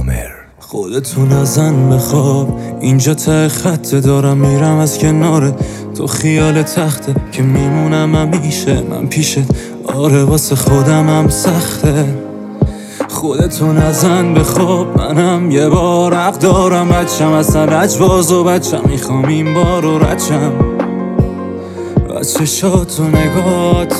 عامر. خودتو نزن به خواب، اینجا ته خطه، دارم میرم از کنارت، تو خیال تخته که میمونم همیشه من پیشت. آره واسه خودم هم سخته. خودتو نزن به خواب، منم یه بار حق دارم بچم، اصلا لجباز و بچم، میخوام این بار رو ردشم. از چشات و نگات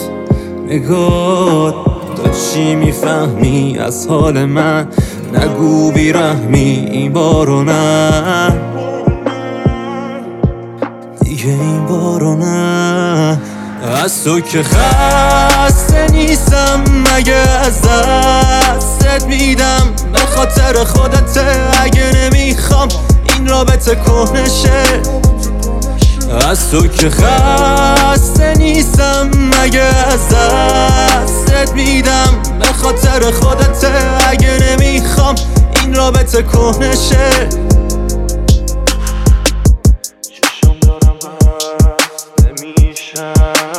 تو چی میفهمی از حال من؟ نگو بیرحمی این بارو نه، دیگه این بارو نه. از تو که خسته نیستم، مگه از دستت میدم به خاطر خودت. اگه نمیخوام این رابطه کهنه شه، از تو که خسته نیستم، مگه از دستت میدم به خاطر خودت. اگه نمیخوام این رابطه کهنه شه. چشم دارم بسته میشم،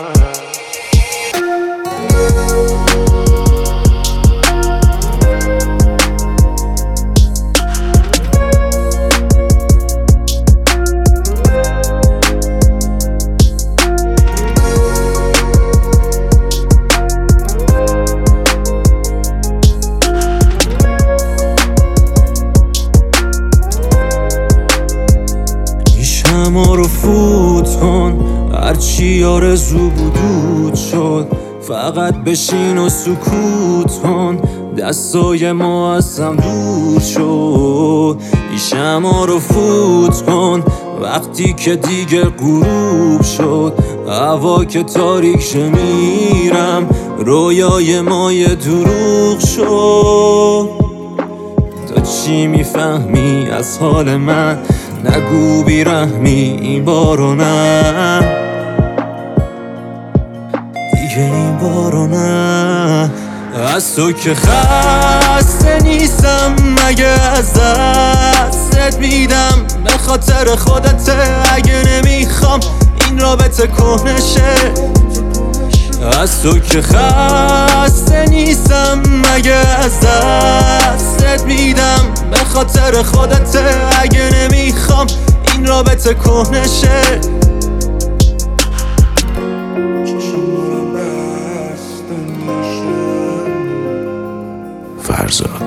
ما رو فوت کن، هرچی آرزو بود شد، فقط بشین و سکوت کن. دستای ما از هم دور شد، شما رو فوت کن، وقتی که دیگه غروب شد، هوا که تاریک شه میرم، رویای ما یه دروغ شد. تو چی میفهمی از حال من؟ نگو بیرحمی این بارو نه، دیگه این بارو نه. از تو که خسته نیستم، مگه از دستت میدم به خاطر خودت. اگه نمیخوام این رابطه کهنه شه، از تو که خسته نیستم، مگه از دستت میدم به خاطر خودت. اگه نمیخوام این رابطه کهنه شه. فرزاد.